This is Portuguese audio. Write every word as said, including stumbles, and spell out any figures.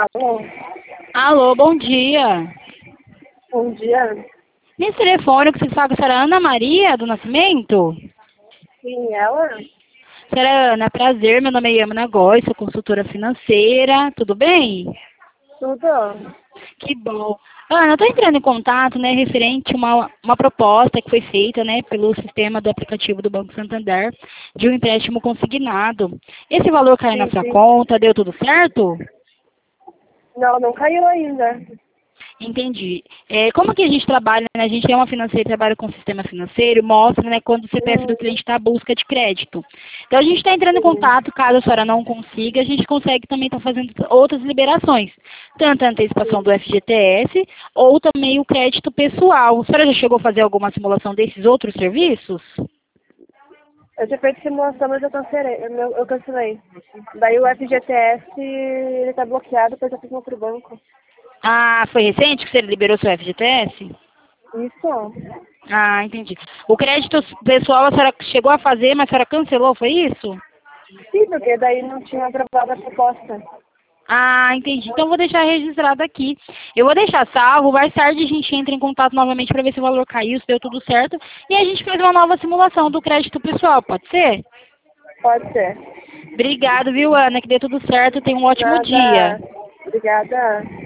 Alô? Alô, bom dia. Bom dia. Nesse telefone que você fala com a senhora Ana Maria do Nascimento? Sim, ela? Senhora Ana, prazer, meu nome é Yamana Góes, sou consultora financeira, tudo bem? Tudo? Que bom. Ana, eu estou entrando em contato, né, referente a uma, uma proposta que foi feita, né, pelo sistema do aplicativo do Banco Santander, de um empréstimo consignado. Esse valor caiu na Sim, sua sim. conta, deu tudo certo? Não, não caiu ainda. Entendi. É, como que a gente trabalha, né? A gente é uma financeira, trabalha com sistema financeiro, mostra, né, quando o C P F do Hum, cliente está à busca de crédito. Então, a gente está entrando em sim. contato, caso a senhora não consiga, a gente consegue também estar fazendo outras liberações, tanto a antecipação do Sim. F G T S, ou também o crédito pessoal. A senhora já chegou a fazer alguma simulação desses outros serviços? Eu tinha feito simulação, mas eu cancelei. Eu, eu cancelei. Daí o F G T S, ele tá bloqueado, porque eu fiz no outro banco. Ah, foi recente que você liberou seu F G T S? Isso? Ah, entendi. O crédito pessoal a senhora chegou a fazer, mas a senhora cancelou, foi isso? Sim, porque daí não tinha aprovado a proposta. Ah, entendi. Então, eu vou deixar registrado aqui. Eu vou deixar salvo. Mais tarde a gente entra em contato novamente para ver se o valor caiu, se deu tudo certo. E a gente faz uma nova simulação do crédito pessoal, pode ser? Pode ser. Obrigado, viu, Ana? Que dê tudo certo. Tenha um ótimo dia. Nada. Obrigada.